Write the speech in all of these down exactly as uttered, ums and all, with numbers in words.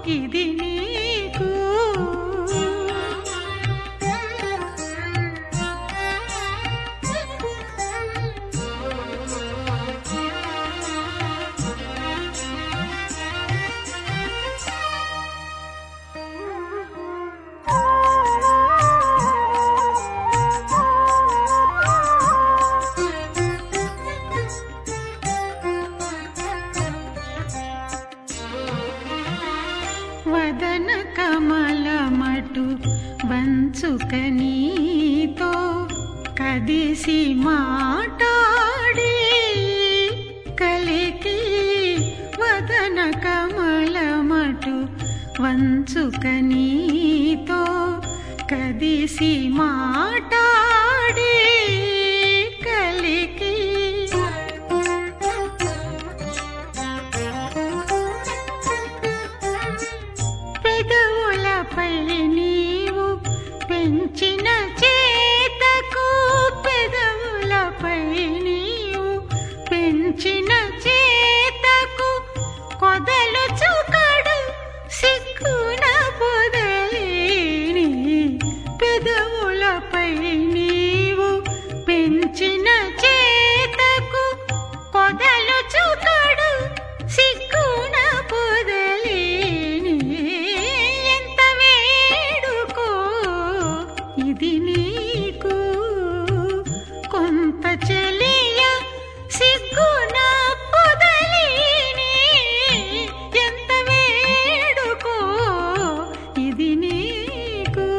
ఇది నీకు వదన కమలమటు వంచుక నీతో కదిసి మాటాడి కలికి వదన కమలమటు వంచుక నీతో కదిసి మాటాడి కలికి పెదవులపై నీవు పెంచిన చేతకు పెదవులపై నీవు పెంచిన చేతకు కొదలు చుకడు సిక్కున పొదలేని పెదవులపై నీవు పెంచిన చేతకు కొదలు చుకడు సిక్కున పొదలేని ఎంత వేడుకో ఇది నీకు కొంత చెలియ సిగ్గున పొదలేని ఎంత వేడుకో ఇది నీకు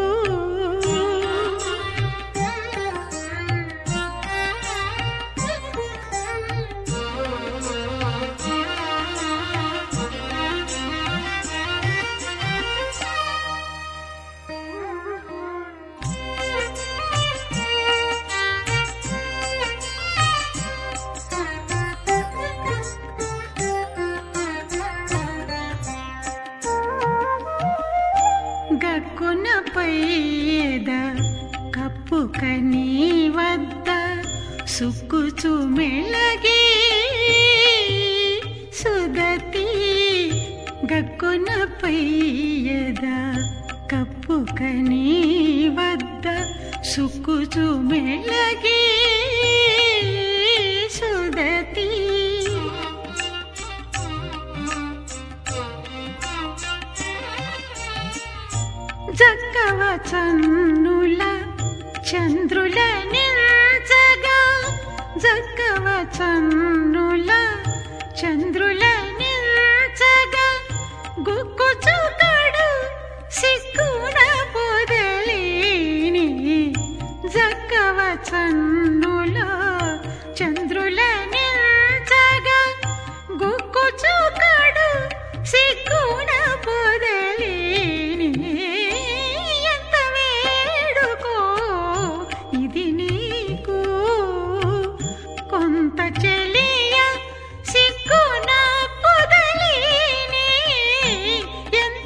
గక్కునపై ఎద కప్పుక నీ వద్ద సుక్కుచు మెలగి సుదతి గక్కునపై ఎద కప్పుక నీ వద్ద సుక్కుచు మెలగి సుదతి జక్కవ చన్నుల చంద్రుల నిల్చగా జక్కవ చన్నుల చంద్రుల నిల్చగా గుక్కు చుకడు సిక్కున పొదలేని జక్కవ చన్నుల చంద్రుల నిల్చగా గుక్కు చుకడు సిక్కున పొదలేని ఎంత వేడుకో ఇది నీకు కొంత చెలియ సిక్కున పొదలేని ఎంత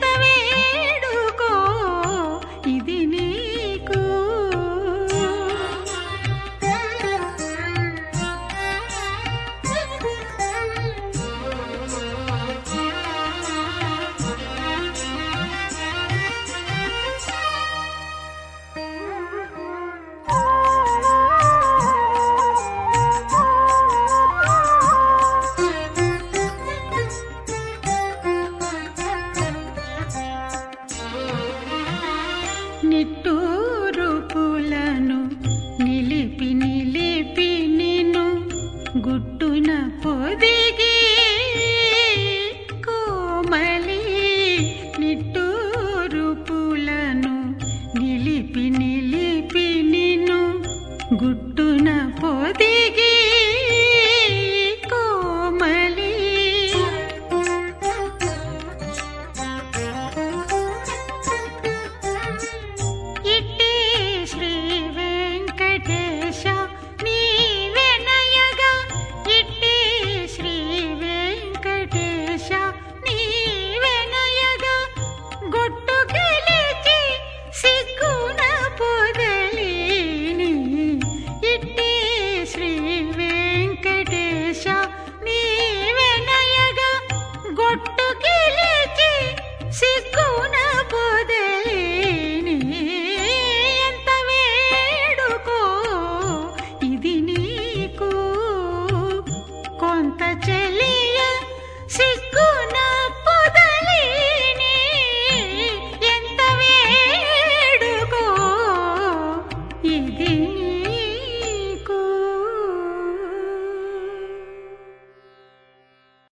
ఇది